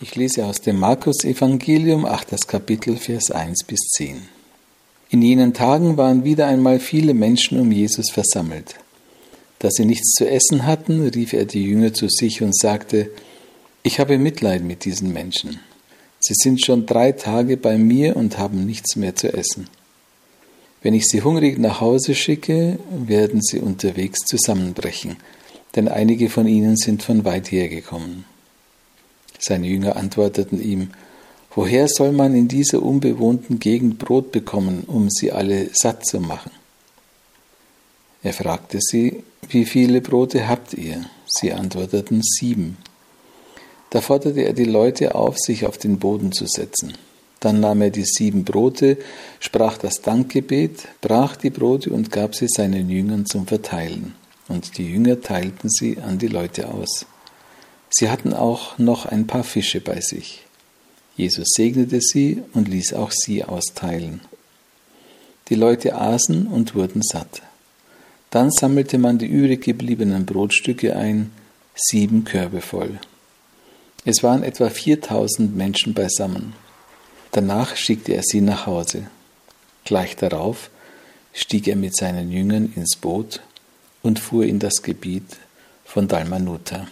Ich lese aus dem Markus-Evangelium, 8. Kapitel, Vers 1 bis 10. In jenen Tagen waren wieder einmal viele Menschen um Jesus versammelt. Da sie nichts zu essen hatten, rief er die Jünger zu sich und sagte: Ich habe Mitleid mit diesen Menschen. Sie sind schon 3 Tage bei mir und haben nichts mehr zu essen. Wenn ich sie hungrig nach Hause schicke, werden sie unterwegs zusammenbrechen, denn einige von ihnen sind von weit hergekommen. Seine Jünger antworteten ihm: Woher soll man in dieser unbewohnten Gegend Brot bekommen, um sie alle satt zu machen? Er fragte sie: Wie viele Brote habt ihr? Sie antworteten: 7. Da forderte er die Leute auf, sich auf den Boden zu setzen. Dann nahm er die 7 Brote, sprach das Dankgebet, brach die Brote und gab sie seinen Jüngern zum Verteilen. Und die Jünger teilten sie an die Leute aus. Sie hatten auch noch ein paar Fische bei sich. Jesus segnete sie und ließ auch sie austeilen. Die Leute aßen und wurden satt. Dann sammelte man die übrig gebliebenen Brotstücke ein, 7 Körbe voll. Es waren etwa 4000 Menschen beisammen. Danach schickte er sie nach Hause. Gleich darauf stieg er mit seinen Jüngern ins Boot und fuhr in das Gebiet von Dalmanuta.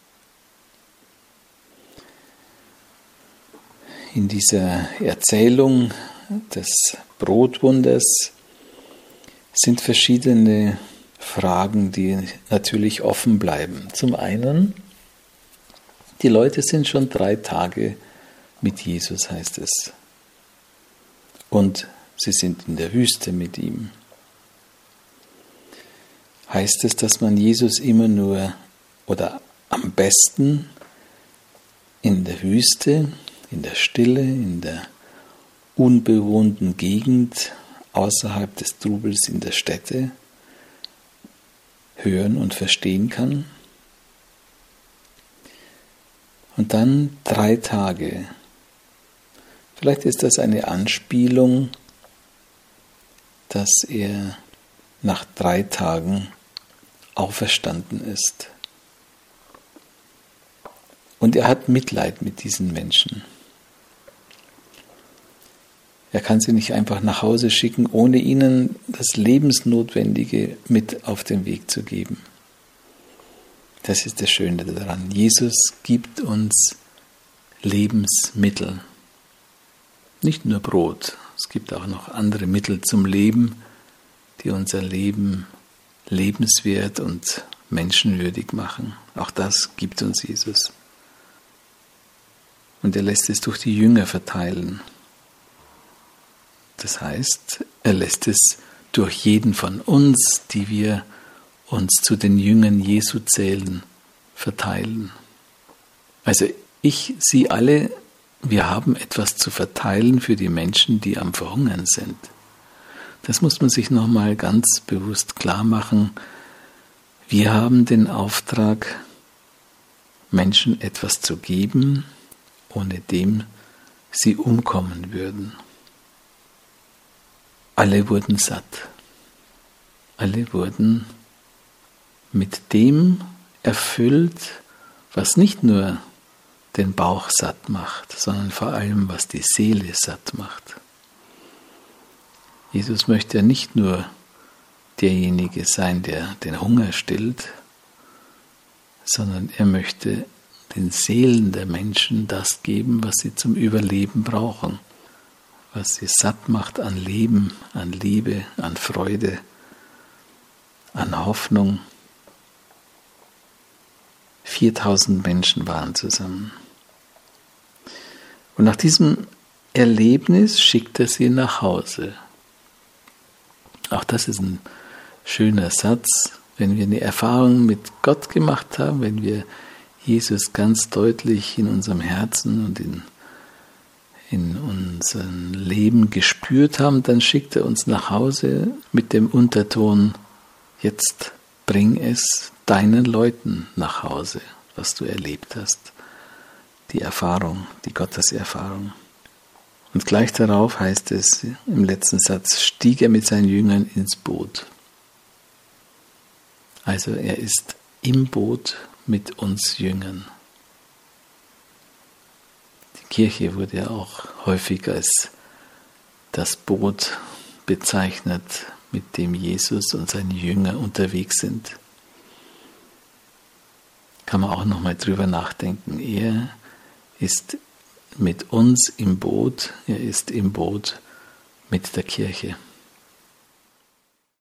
In dieser Erzählung des Brotwunders sind verschiedene Fragen, die natürlich offen bleiben. Zum einen, die Leute sind schon 3 Tage mit Jesus, heißt es. Und sie sind in der Wüste mit ihm. Heißt es, dass man Jesus immer nur oder am besten in der Wüste, in der Stille, in der unbewohnten Gegend, außerhalb des Trubels in der Städte hören und verstehen kann? Und dann 3 Tage. Vielleicht ist das eine Anspielung, dass er nach 3 Tagen auferstanden ist. Und er hat Mitleid mit diesen Menschen. Er kann sie nicht einfach nach Hause schicken, ohne ihnen das Lebensnotwendige mit auf den Weg zu geben. Das ist das Schöne daran. Jesus gibt uns Lebensmittel. Nicht nur Brot. Es gibt auch noch andere Mittel zum Leben, die unser Leben lebenswert und menschenwürdig machen. Auch das gibt uns Jesus. Und er lässt es durch die Jünger verteilen. Das heißt, er lässt es durch jeden von uns, die wir uns zu den Jüngern Jesu zählen, verteilen. Also Sie alle, wir haben etwas zu verteilen für die Menschen, die am Verhungern sind. Das muss man sich nochmal ganz bewusst klar machen. Wir haben den Auftrag, Menschen etwas zu geben, ohne dem sie umkommen würden. Alle wurden satt. Alle wurden mit dem erfüllt, was nicht nur den Bauch satt macht, sondern vor allem, was die Seele satt macht. Jesus möchte ja nicht nur derjenige sein, der den Hunger stillt, sondern er möchte den Seelen der Menschen das geben, was sie zum Überleben brauchen, was sie satt macht an Leben, an Liebe, an Freude, an Hoffnung. 4000 Menschen waren zusammen. Und nach diesem Erlebnis schickt er sie nach Hause. Auch das ist ein schöner Satz. Wenn wir eine Erfahrung mit Gott gemacht haben, wenn wir Jesus ganz deutlich in unserem Herzen und in unserem Leben gespürt haben, dann schickt er uns nach Hause mit dem Unterton: Jetzt bring es deinen Leuten nach Hause, was du erlebt hast. Die Erfahrung, die Gotteserfahrung. Und gleich darauf heißt es im letzten Satz: stieg er mit seinen Jüngern ins Boot. Also er ist im Boot mit uns Jüngern. Die Kirche wurde ja auch häufig als das Boot bezeichnet, mit dem Jesus und seine Jünger unterwegs sind. Kann man auch nochmal drüber nachdenken. Er ist mit uns im Boot, er ist im Boot mit der Kirche.